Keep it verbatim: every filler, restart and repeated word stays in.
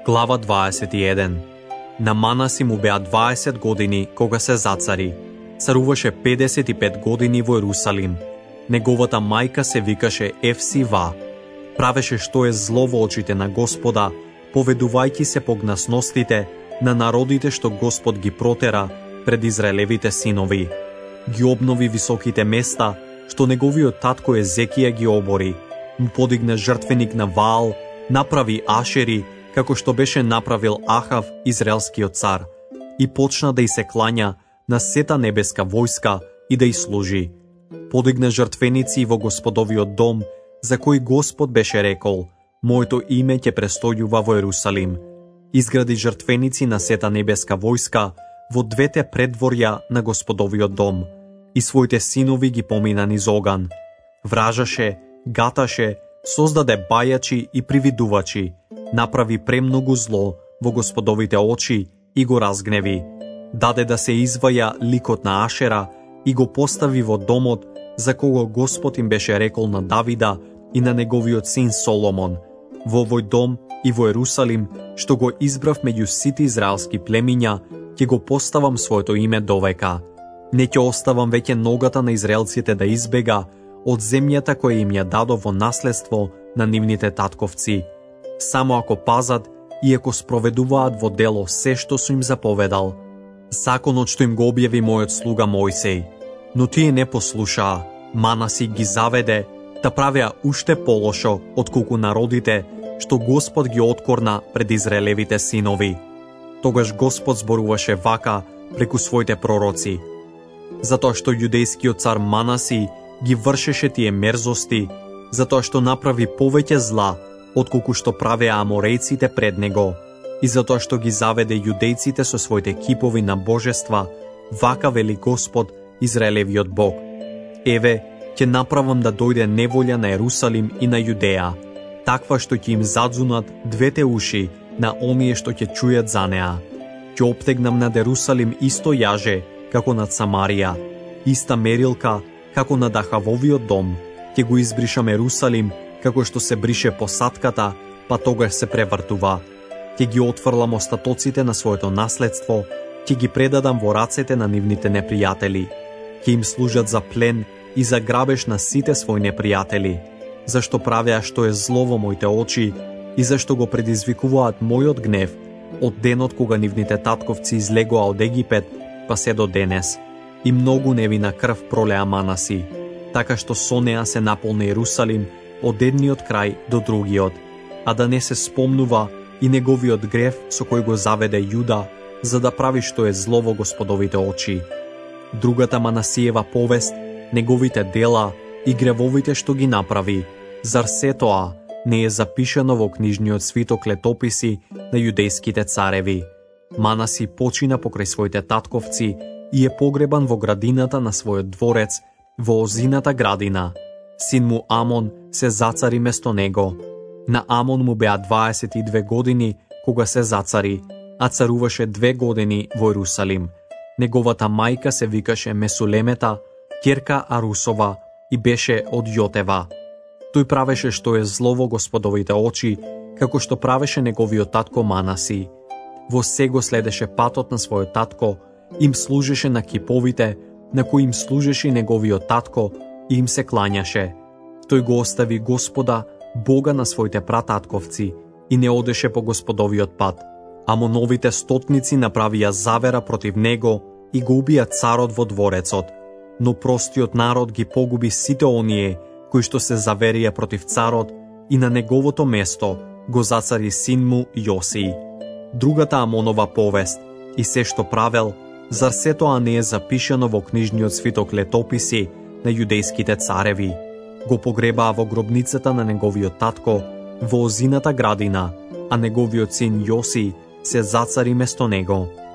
Глава дваесет и еден. На Манаси му беа дваесет години кога се зацари. Царуваше педесет и пет години во Ерусалим. Неговата мајка се викаше Евсива. Правеше што е зло во очите на Господа, поведувајќи се погнасностите на народите што Господ ги протера пред Израелевите синови. Ги обнови високите места што неговиот татко Езекија ги обори. Му подигна жртвеник на Ваал, направи ашери, како што беше направил Ахав, израелскиот цар, и почна да й се клања на сета небеска војска и да й служи. Подигна жртвеници во Господовиот дом, за кој Господ беше рекол: моето име ќе престојува во Ерусалим. Изгради жртвеници на сета небеска војска во двете предворја на Господовиот дом, и своите синови ги помина низ оган. Вражаше, гаташе, создаде бајачи и привидувачи, направи премногу зло во Господовите очи и го разгневи. Даде да се изваја ликот на Ашера и го постави во домот за кого Господ им беше рекол на Давида и на неговиот син Соломон: во овој дом и во Ерусалим, што го избрав меѓу сите израелски племиња, ќе го поставам своето име довека. Не ќе оставам веќе ногата на израелците да избега од земјата која им ја дадов во наследство на нивните татковци, само ако пазат и ако спроведуваат во дело се што сум им заповедал, законот што им го објави мојот слуга Мојсей. Но тие не послушаа. Манаси ги заведе да правеа уште полошо отколку народите што Господ ги откорна пред Израелевите синови. Тогаш Господ зборуваше вака преку своите пророци: затоа што јудејскиот цар Манаси ги вршеше тие мерзости, затоа што направи повеќе зла отколку што правеа аморејците пред него, и затоа што ги заведе јудејците со своите кипови на божества, вака вели Господ, Израелевиот Бог: еве, ќе направам да дојде неволја на Ерусалим и на Јудеја, таква што ќе им задзунат двете уши на оние што ќе чујат за неа. Ќе оптегнам над Ерусалим исто јаже како над Самарија, иста мерилка како над Ахавовиот дом. Ќе го избришам Ерусалим како што се брише посадката, па тогаш се превртува. Ќе ги отфрлам остатоците на своето наследство, ќе ги предадам во рацете на нивните непријатели. Ќе им служат за плен и за грабеж на сите своји непријатели, зашто правеа што е зло во моите очи и зашто го предизвикуваат мојот гнев од денот кога нивните татковци излегоа од Египет па се до денес. И многу невина крв пролеа Манаси, така што со неа се наполни Ерусалим од едниот крај до другиот, а да не се спомнува и неговиот грев со кој го заведе Јуда, за да прави што е зло во Господовите очи. Другата Манасиева повест, неговите дела и гревовите што ги направи, зар се тоа не е запишано во книжниот свиток летописи на јудејските цареви? Манаси почина покрај своите татковци и е погребан во градината на својот дворец во Озината градина. Син му Амон се зацари место него. На Амон му беа дваесет и две години кога се зацари, а царуваше две години во Ерусалим. Неговата мајка се викаше Месулемета, ќерка Арусова, и беше од Јотева. Тој правеше што е зло во Господовите очи, како што правеше неговиот татко Манаси. Во се го следеше патот на својот татко, им служеше на киповите, на кои им служеше неговиот татко, и им се клањаше. Тој го остави Господа, Бога на своите прататковци, и не одеше по Господовиот пат. Амоновите стотници направија завера против него и го убија царот во дворецот. Но простиот народ ги погуби сите оние кои што се заверија против царот, и на неговото место го зацари син му Јосии. Другата Амонова повест и се што правел, зар се тоа не е запишано во книжниот свиток летописи на јудејските цареви? Го погребаа во гробницата на неговиот татко во Озината градина, а неговиот син Јоси се зацари место него.